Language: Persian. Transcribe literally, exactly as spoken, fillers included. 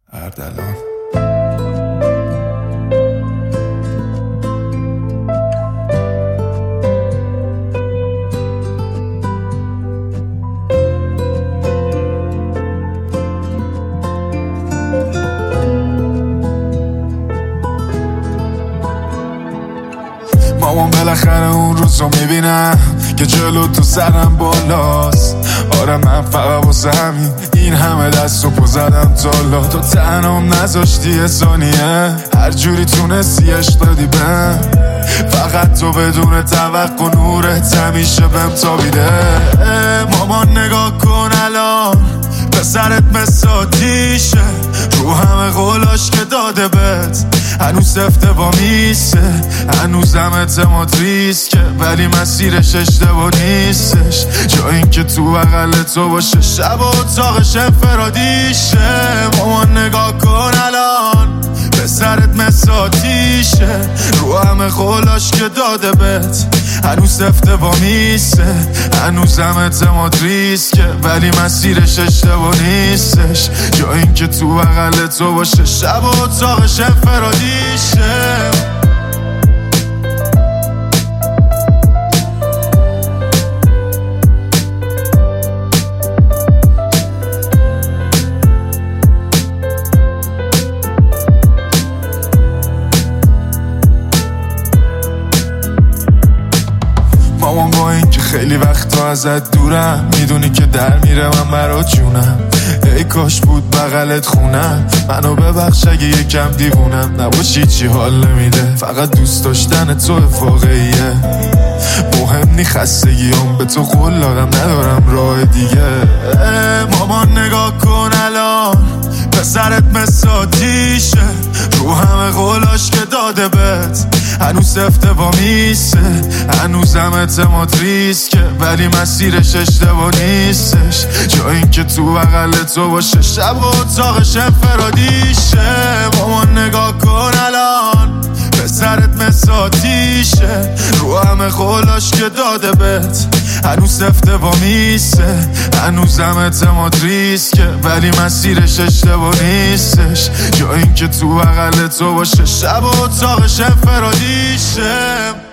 اردلان. مامان بالاخره اون روز رو میبینم که جلو تو سرم بالاست. آره من فقط واسه همین این همه دست و پا زدم تالا. تو تنم نذاشتی یه ثانیه، هر جوری تونستی عشق دادی بهم. فقط تو بدون توقع نورت همیشه بهم تابیده. مامان نگاه کن الان پسرت مثل آتیشه، رو همه قولاش که داده بهت هنوز سفته با میسه. هنوزم اعتماد ریسکه ولی مسیرش اشتباه نیستش. جا این که تو بغل تو باشه شب و اتاقش انفرادیشه. مامان نگاه کن الان پسرت مثل آتیشه، رو همه قولاش که داده بهت هنوز سفته با میسه. هنوزم اعتماد ریسکه ولی مسیرش اشتباه نیستش. جا این که تو بغل تو باشه شب و اتاقش انفرادیشه. مامان با این که خیلی وقتا ازت دورم، میدونی که در میره من برات جونم. ای کاش بود بغلت خونم، منو ببخش اگه یکم دیوونم. نباشی چی حال نمیده، فقط دوست داشتن تو واقعیه. مهم نی خستگیام، به تو قول دادم ندارم راه دیگه. مامان نگاه کن الان پسرت مثل آتیشه، رو همه قولاش که داده بهت هنوز سفته با میسه. هنوزم اعتماد ریسکه ولی مسیرش اشتباه نیستش. جا این که تو بغل تو باشه شب و اتاقش انفرادیشه. مامان نگاه کن الان پسرت مثل آتیشه، رو همه قولاش که داده بهت هنوز سفته با میسه. هنوزم اعتماد ریسکه ولی مسیرش اشتباه نیستش. جا این که تو بغل تو باشه شب و اتاقش انفرادیشه.